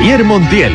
Javier Montiel.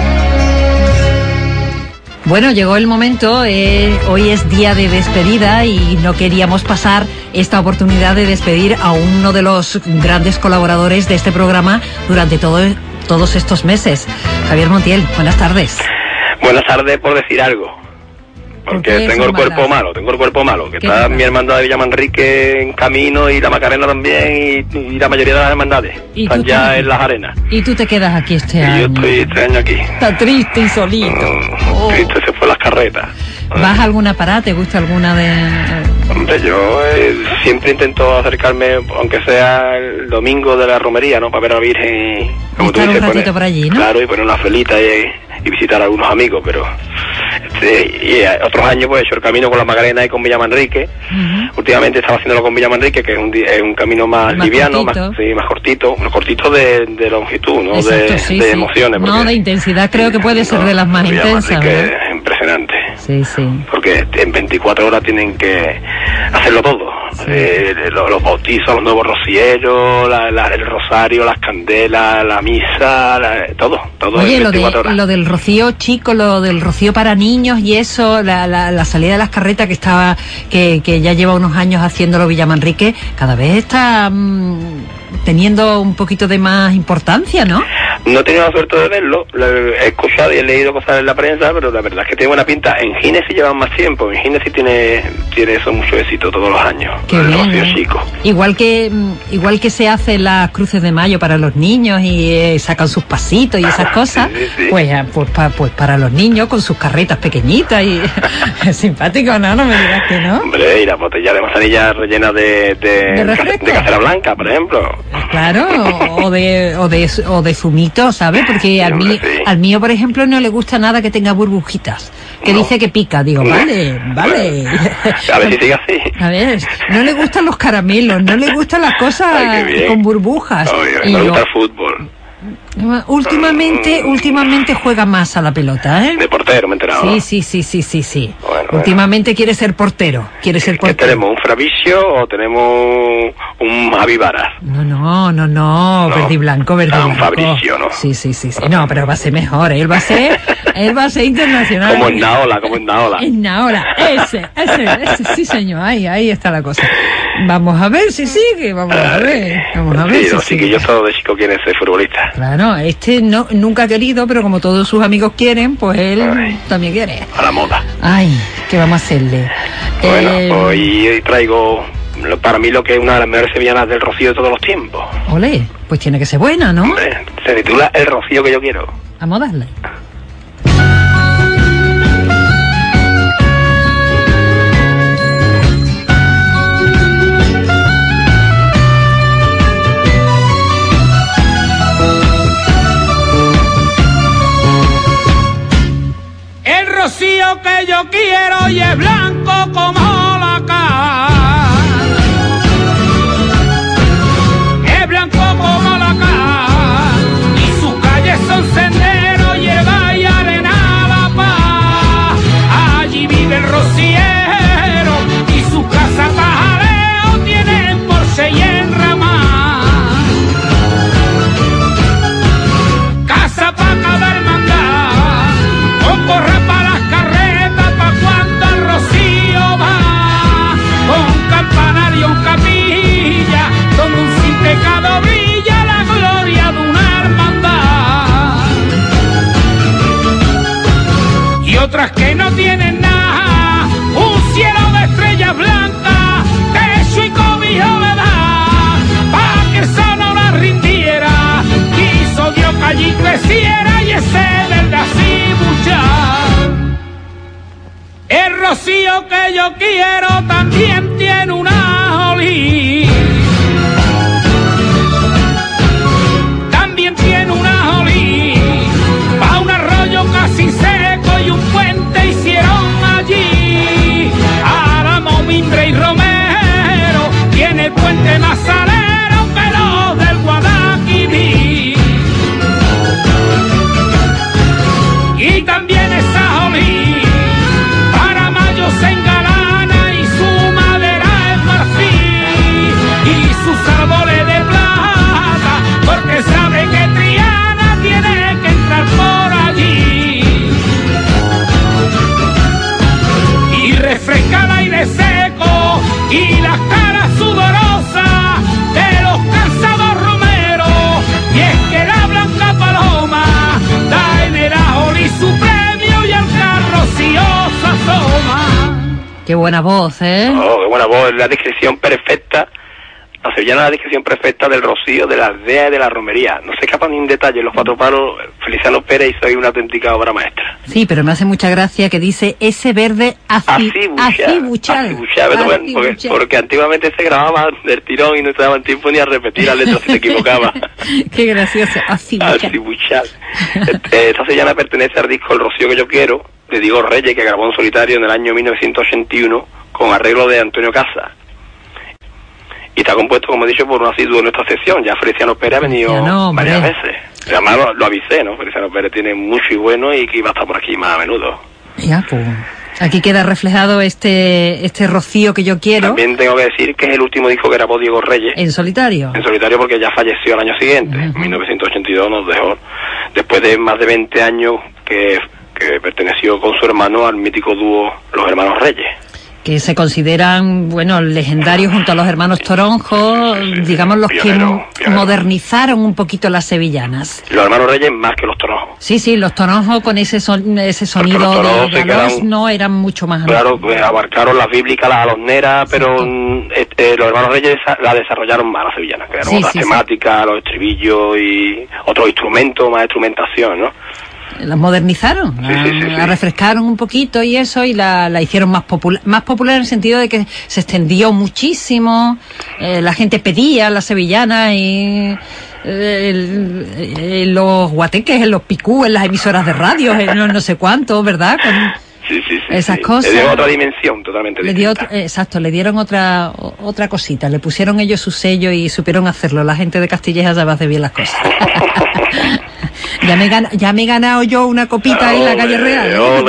Bueno, llegó el momento, hoy es día de despedida y no queríamos pasar esta oportunidad de despedir a uno de los grandes colaboradores de este programa durante todos estos meses. Javier Montiel, buenas tardes. Buenas tardes por decir algo. Porque tengo el cuerpo malo, que está mi hermandad de Villamanrique en camino y la Macarena también y la mayoría de las hermandades están ya en las arenas. Y tú te quedas aquí este año. Yo estoy este año aquí. Está triste y solito. Triste, se fue las carretas. ¿Vas a alguna parada? ¿Te gusta alguna de...? Hombre, yo siempre intento acercarme, aunque sea el domingo de la romería, ¿no? Para ver a la Virgen. Como tú dices, un ratito por allí, ¿no? Claro, y poner una felita y visitar a algunos amigos, pero... y otros años pues he hecho el camino con la Macarena y con Villamanrique. Últimamente estaba haciéndolo con Villamanrique, que es un camino más liviano, más cortito de longitud, ¿no? Exacto, de emociones. No, de intensidad creo que puede ser de las más intensas. Es impresionante. Sí. Porque en 24 horas tienen que hacerlo todo. Sí. Los bautizos, los nuevos rocieros, el rosario, las candelas, la misa, todo. Oye, lo del rocío chico, lo del rocío para niños y eso, la salida de las carretas que ya lleva unos años haciéndolo Villamanrique, cada vez está teniendo un poquito de más importancia, ¿no? No he tenido la suerte de verlo, he escuchado y he leído cosas en la prensa, pero la verdad es que tiene buena pinta. En Gines sí llevan más tiempo, en Gines sí tiene eso mucho éxito todos los años. Qué el bien, rocío chico. Igual que se hacen las cruces de mayo para los niños y sacan sus pasitos y esas cosas, sí. Pues para los niños con sus carretas pequeñitas y es simpático, ¿no? No me digas que no. Hombre, y las botellas de manzanilla rellenas de casera blanca, por ejemplo. Claro, o de zumito, ¿sabes? Porque al mío, por ejemplo, no le gusta nada que tenga burbujitas. Que dice que pica. Digo, vale. A ver si sigue así. A ver, no le gustan los caramelos, no le gustan las cosas con burbujas. Me gusta el fútbol. Últimamente juega más a la pelota, ¿eh? De portero, me he enterado. Sí. Bueno, últimamente quiere ser portero. ¿Qué tenemos? ¿Un Fravicio o tenemos un Avivaras? No. Verde y blanco. Un Fabricio, ¿no? Sí. No, pero va a ser mejor. Él va a ser internacional. Como en Naola. En Naola. Ese, sí, señor. Ahí está la cosa. Vamos a ver si sigue. Vamos a ver. Sí, los chiquillos todos de chico quieren ser futbolistas. Claro, nunca ha querido, pero como todos sus amigos quieren, pues él también quiere. A la moda. Ay, ¿qué vamos a hacerle? Bueno, hoy traigo para mí lo que es una de las mejores sevillanas del rocío de todos los tiempos. Ole, pues tiene que ser buena, ¿no? Hombre, se titula El rocío que yo quiero. Vamos a darle. El rocío que yo quiero y es blanco como la cal. Es blanco como la cal y sus calles son senderos, hierba y arena la paz. Allí vive el rociero y sus casas pajareo tienen porche y enramar. Casa pa' cada hermandad, con corra para las carretas, pa' cuando el rocío va, con campanario en capilla, donde un sin pecado brilla la gloria de una hermandad. Y otras que no tienen nada, un cielo de estrellas blancas, techo y cobijo le da, pa' que el sano la rindiera, quiso Dios que allí creciera y ese verdad sí muchar. El rocío que yo quiero también tiene una jolí. También tiene una jolí. Pa' un arroyo casi seco y un puente hicieron allí. Álamo, Mimbre y Romero tiene el puente más salero que los del Guadalquivir. Y también esa jolí para mayo se engalana y su madera es marfil. Qué buena voz, ¿eh? Oh, qué buena voz, la descripción perfecta. La sevillana es la descripción perfecta del rocío, de la aldea y de la romería. No se escapan ni un detalle. Los cuatro palos, Feliciano Pérez hizo ahí una auténtica obra maestra. Sí, pero me hace mucha gracia que dice ese verde acibuchal. Porque antiguamente se grababa del tirón y no te daban tiempo ni a repetir la letra si te equivocaba. Qué gracioso, acibuchal. Esta sevillana pertenece al disco El Rocío que yo quiero, de Diego Reyes, que grabó en solitario en el año 1981 con arreglo de Antonio Casas. Y está compuesto, como he dicho, por un asiduo de nuestra sección. Ya Feliciano Pérez ha venido varias veces. Además lo avisé, ¿no? Feliciano Pérez tiene mucho y bueno y que iba a estar por aquí más a menudo. Ya, pues. Aquí queda reflejado este rocío que yo quiero. También tengo que decir que es el último disco que grabó Diego Reyes. ¿En solitario? En solitario, porque ya falleció el año siguiente. En 1982 nos dejó, después de más de 20 años que perteneció con su hermano al mítico dúo Los Hermanos Reyes. Que se consideran, bueno, legendarios junto a los hermanos Toronjo, digamos los pionero. Modernizaron un poquito las sevillanas. Los hermanos Reyes más que los Toronjo. Sí, los Toronjo con ese sonido de galos no eran mucho más. Claro, pues abarcaron las bíblicas, las alosneras, pero los hermanos Reyes la desarrollaron más las sevillanas, crearon otras temáticas, los estribillos y otros instrumentos, más instrumentación, ¿no? La modernizaron, la refrescaron un poquito y eso, y la hicieron más popular en el sentido de que se extendió muchísimo, la gente pedía la sevillana y los guateques, en los picú, en las emisoras de radio, no sé cuánto, ¿verdad? Esas cosas. Le dio otra dimensión totalmente diferente. Le dieron otra cosita, le pusieron ellos su sello y supieron hacerlo. La gente de Castilleja sabe hacer bien las cosas. Ya me he ganado yo una copita en la calle Real.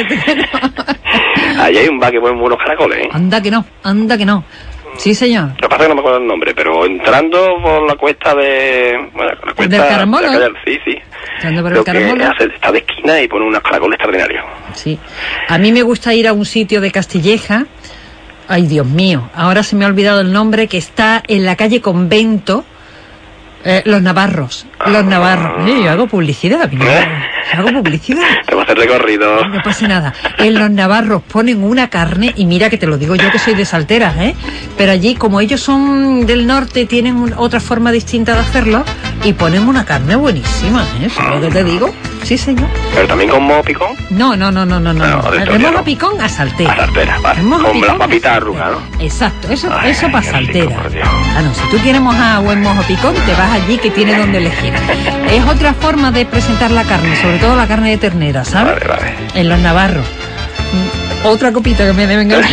Allí hay un bar que ponen unos caracoles, ¿eh? Anda que no. Sí, señor. Lo que pasa es que no me acuerdo el nombre, pero entrando por la cuesta de... Bueno, la cuesta del Caramolo. Sí. Entrando por el Caramolo. Está de esquina y pone unos caracoles extraordinarios. Sí. A mí me gusta ir a un sitio de Castilleja. Ay, Dios mío. Ahora se me ha olvidado el nombre, que está en la calle Convento. Los Navarros. Yo hago publicidad. Hago publicidad. Te va a hacer recorrido. No pasa nada. En Los Navarros ponen una carne, y mira que te lo digo yo que soy de Salteras, pero allí, como ellos son del norte, tienen otra forma distinta de hacerlo, y ponen una carne buenísima, ¿sabes lo que te digo? Sí, señor. ¿Pero también con mojo picón? No. El mojo picón a Saltera. A Saltera, vale. Con las papitas arrugadas, ¿no? Exacto, eso para Saltera. Si tú quieres mojar buen mojo picón, te vas allí, que tiene donde elegir. Es otra forma de presentar la carne, sobre todo la carne de ternera, ¿sabes? Vale. En Los Navarros. Otra copita que me deben ganar.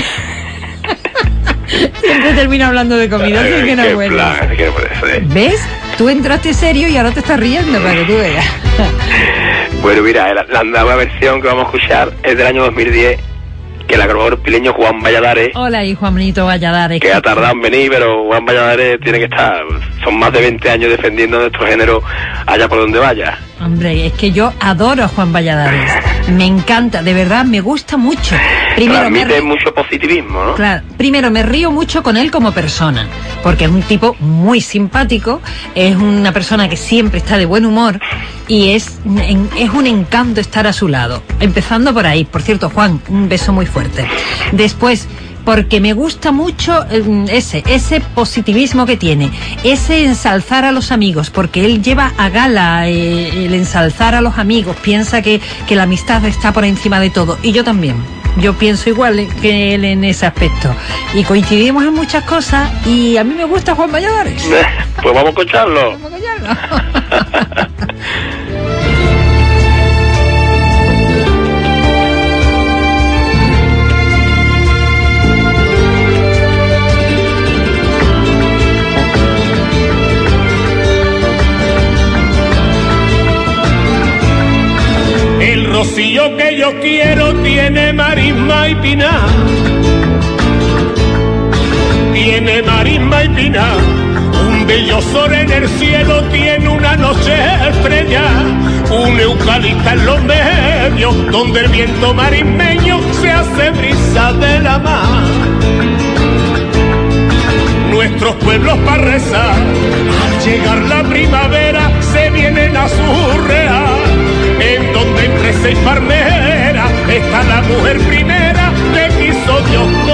Siempre termino hablando de comida, así que no es bueno. ¿Ves? Tú entraste serio y ahora te estás riendo para que tú veas. Bueno, mira, la nueva versión que vamos a escuchar es del año 2010, que la grabó el pileño Juan Valladares. Hola, y Juanito Valladares. Que ha tardado en venir, pero Juan Valladares tiene que estar. Son más de 20 años defendiendo nuestro género allá por donde vaya. Hombre, es que yo adoro a Juan Valladares. Me encanta, de verdad, me gusta mucho. Transmite mucho positivismo, ¿no? Claro, primero me río mucho con él como persona, porque es un tipo muy simpático, es una persona que siempre está de buen humor y es un encanto estar a su lado. Empezando por ahí. Por cierto, Juan, un beso muy fuerte. Después, porque me gusta mucho ese positivismo que tiene, ese ensalzar a los amigos, porque él lleva a gala el ensalzar a los amigos, piensa que la amistad está por encima de todo, y yo también. Yo pienso igual que él en ese aspecto. Y coincidimos en muchas cosas, y a mí me gusta Juan Valladares. Pues vamos a escucharlo. El rocío que yo quiero tiene marisma y pinar. Tiene marisma y pinar. Un bello sol en el cielo tiene una noche estrella. Un eucalipto en los medios donde el viento marismeño se hace brisa de la mar. Nuestros pueblos para rezar, al llegar la primavera se vienen a surrear. En donde entre seis palmeras está la mujer primera que quiso Dios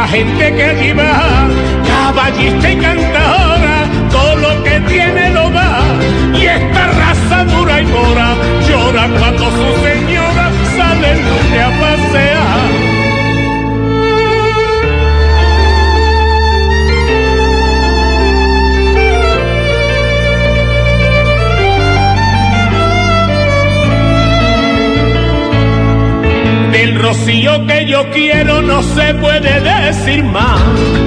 la gente que allí va, caballista y cantadora, todo lo que tiene lo da, y esta raza dura y mora, llora cuando su señora sale el lunes a pasear. Del Rocío que yo quiero no se puede decir más.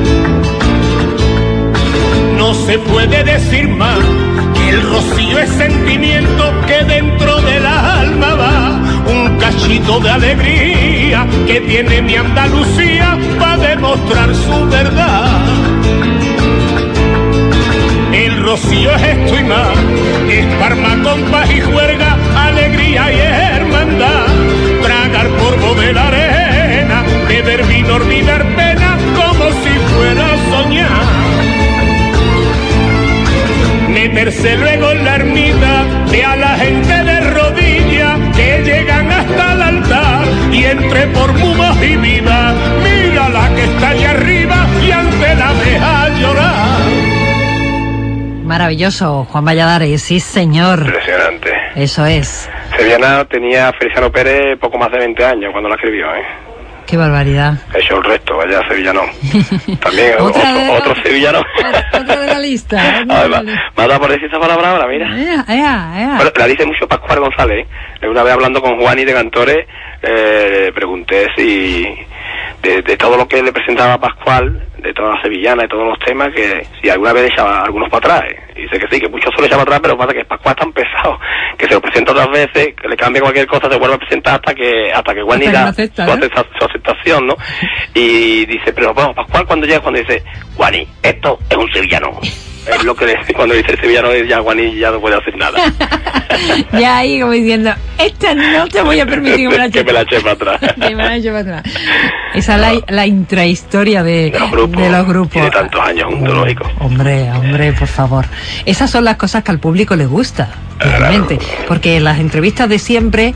No se puede decir más. Que el Rocío es sentimiento que dentro de la alma va. Un cachito de alegría que tiene mi Andalucía para demostrar su verdad. El Rocío es esto y más. Es Parma con paz y juerga, alegría y hermandad. Tragar polvo de la arena, beber vino, olvidar pena, como si fuera a soñar. Meterse luego en la ermita, ve a la gente de rodillas, que llegan hasta el altar, y entre por mumos y vivas, mira la que está allá arriba, y ante la deja llorar. Maravilloso, Juan Valladares, sí señor. Impresionante. Eso es. Sevillana tenía Feliciano Pérez poco más de 20 años cuando la escribió, ¿eh? Qué barbaridad. Hecho el resto, vaya sevillano. También otro sevillano. Otra de la lista. Me ha dado por decir esa palabra ahora, mira. Bueno, la dice mucho Pascual González. Una vez hablando con Juan y de Cantores, le pregunté si de todo lo que le presentaba a Pascual, de toda la sevillana, de todos los temas, que si alguna vez echaba algunos para atrás. Y dice que sí, que muchos se lo echaba para atrás, pero pasa que Pascual es tan pesado que se lo presenta otras veces, que le cambia cualquier cosa, se vuelve a presentar hasta que Juan da su aceptación, ¿no? Y dice, pero bueno, Pascual cuando dice, Juaní, esto es un sevillano. Es lo que cuando dice el sevillano, ya Juaní ya no puede hacer nada. Ya ahí como diciendo, esta no te voy a permitir que me la eche para atrás. Que me la eche para atrás. Esa es la intrahistoria de los grupos. Tiene tantos años juntos, lógico. Hombre, por favor. Esas son las cosas que al público le gusta, realmente. Porque las entrevistas de siempre,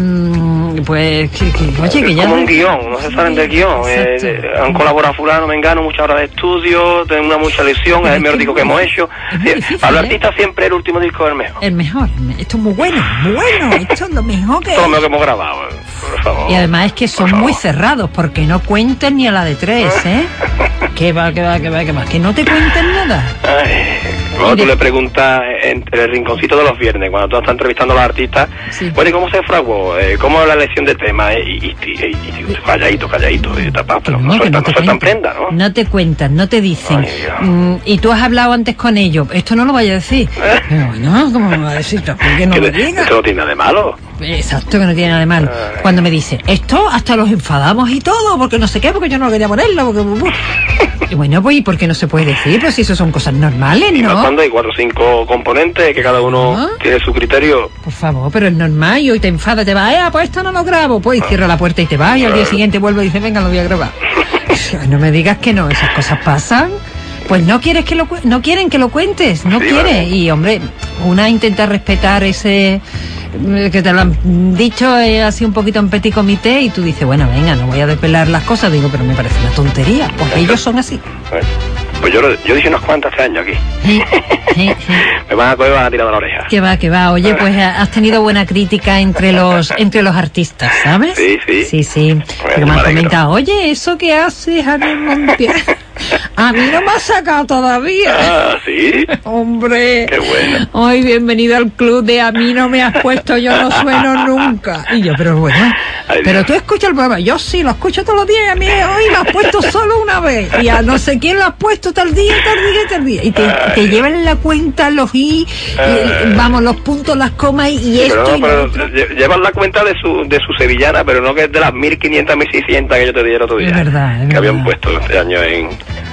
pues, oye, que ya... como un guión, no se salen del guión. Han colaborado fulano, mengano, muchas horas de estudio, tenemos mucha lección, es el mejor disco que hemos hecho. Para los artistas siempre el último disco es el mejor. El mejor. Esto es muy bueno. Esto es lo mejor que... Todo lo mejor que hemos grabado, por favor. Y además es que son muy cerrados, porque no cuenten ni a la de 3, ¿eh? Que va, que no te cuenten nada. Luego tú le preguntas en el rinconcito de los viernes, cuando tú estás entrevistando a los artistas, sí. Bueno, ¿y cómo se fraguó? ¿Cómo es la elección de tema? Y calladito, pero no sueltan prenda, ¿no? No te cuentan, no te dicen. Y tú has hablado antes con ellos, esto no lo vaya a decir. Pero bueno, ¿cómo me va a decir? ¿Por qué no lo digas? Esto no tiene nada de malo. Exacto, que no tiene nada de malo. Cuando me dice, esto hasta los enfadamos y todo, porque no sé qué, porque yo no quería ponerlo, porque... Y bueno, pues, ¿y por qué no se puede decir? Pues si eso son cosas normales, ¿no? Y más cuando hay 4 o 5 componentes, que cada uno tiene su criterio. Por favor, pero es normal, y hoy te enfada, te va, pues esto no lo grabo, pues cierra la puerta y te vas, y al día siguiente vuelve y dice, venga, lo voy a grabar. No me digas que no, esas cosas pasan. Pues no quieren que lo cuentes, no sí, quiere. Vale. Y hombre, una intenta respetar ese que te lo han dicho así un poquito en petit comité, y tú dices, bueno, venga, no voy a desvelar las cosas, digo, pero me parece una tontería, porque ellos son así. Pues yo dije unas cuantas hace años aquí. Me van a tirar de la oreja. Que va. Oye, pues has tenido buena crítica entre los artistas, ¿sabes? Sí. Porque me han comentado, oye, eso que haces, Javier Montiel, a mí no me has sacado todavía. Ah, ¿sí? Hombre. Qué bueno. Hoy bienvenido al club de a mí no me has puesto, yo no sueno nunca. Y yo, pero bueno, pero tú escuchas el programa. Yo sí, lo escucho todos los días, y a mí hoy lo has puesto solo una vez. Y a no sé quién lo has puesto tal día. Y te llevan la cuenta los vamos, los puntos, las comas y esto. Pero llevan la cuenta de su sevillana, pero no que es de las 1500, 1600 que yo te dije el otro día. Es verdad. Que habían puesto este año en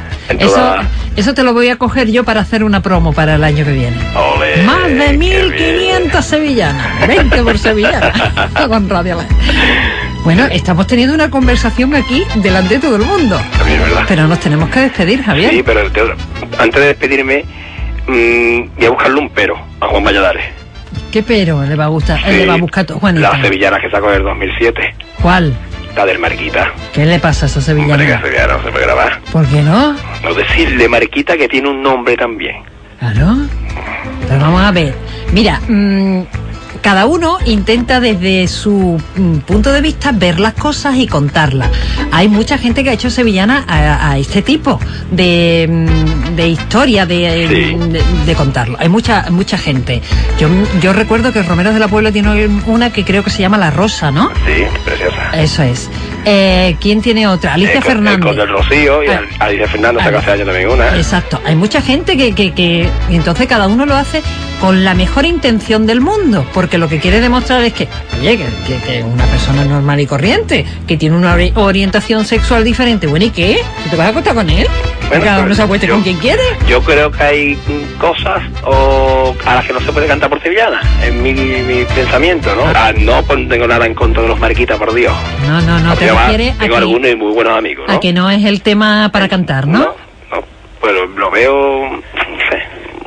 Eso te lo voy a coger yo para hacer una promo para el año que viene. Olé, más de 1500 sevillanas, 20 por sevillana, con Radio La. Bueno, estamos teniendo una conversación aquí delante de todo el mundo. También es verdad. Pero nos tenemos que despedir, Javier. Sí, pero antes de despedirme, voy a buscarle un pero a Juan Valladares. ¿Qué pero le va a gustar? Sí, le va a buscar Juanita. La sevillana que sacó en el 2007. ¿Cuál? La del Marquita. ¿Qué le pasa a esa sevillana? Hombre, que sevillana no se puede grabar. ¿Por qué no? No decirle Marquita, que tiene un nombre también. Claro. Pero vamos a ver. Mira, cada uno intenta desde su punto de vista ver las cosas y contarlas. Hay mucha gente que ha hecho sevillana a este tipo de historia, de contarlo. Hay mucha gente. Yo recuerdo que Romeros de la Puebla tiene una que creo que se llama La Rosa, ¿no? Sí, preciosa. Eso es. ¿Quién tiene otra? Alicia Fernández. Con el Rocío y Alicia Fernández saca hace años también una. Exacto. Hay mucha gente que entonces cada uno lo hace con la mejor intención del mundo, porque lo que quiere demostrar es que, oye, que es una persona normal y corriente, que tiene una orientación sexual diferente. Bueno, ¿y qué? ¿Tú te vas a acostar con él? Bueno, cada uno se acueste con quien quiere. Yo creo que hay cosas a las que no se puede cantar por sevillana, en mi pensamiento, ¿no? No tengo nada en contra de los Marquitas, por Dios. No, te refieres tengo algunos y muy buenos amigos, ¿no? A que no es el tema para cantar, ¿no? No, pues lo veo, no sé,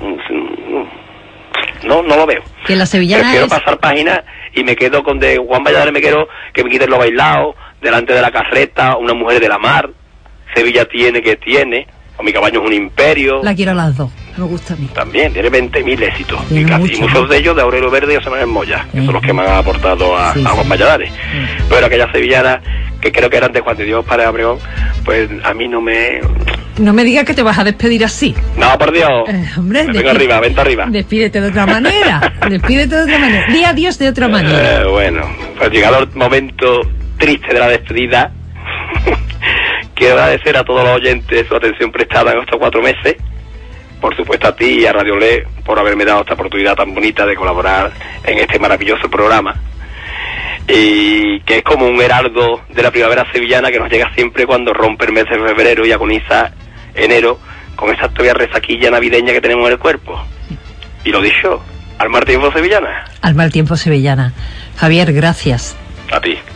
no lo veo. Que la sevillana prefiero pasar páginas y me quedo con de Juan Valladares, me quiero que me quiten lo bailado, delante de la carreta, una mujer de la mar, Sevilla tiene, o Mi caballo es un imperio. La quiero a las dos, me gusta a mí. También, tiene 20.000 éxitos. Y mucho, muchos de ellos de Aurelio Verde y José Manuel Moya, que son los que me han aportado a Juan Valladares. Pero aquella sevillana, que creo que eran de Juan de Dios para Abregón, pues a mí no me... No me digas que te vas a despedir así. No, por Dios. Hombre, venga arriba, vente arriba. Despídete de otra manera. Di adiós de otra manera. Bueno, pues llegado el momento triste de la despedida, quiero agradecer a todos los oyentes su atención prestada en estos 4 meses. Por supuesto a ti y a Radio Le por haberme dado esta oportunidad tan bonita de colaborar en este maravilloso programa. Y que es como un heraldo de la primavera sevillana que nos llega siempre cuando rompe el mes de febrero y agoniza enero con esa todavía resaquilla navideña que tenemos en el cuerpo. Y lo dicho, al mal tiempo sevillana. Al mal tiempo sevillana. Javier, gracias. A ti.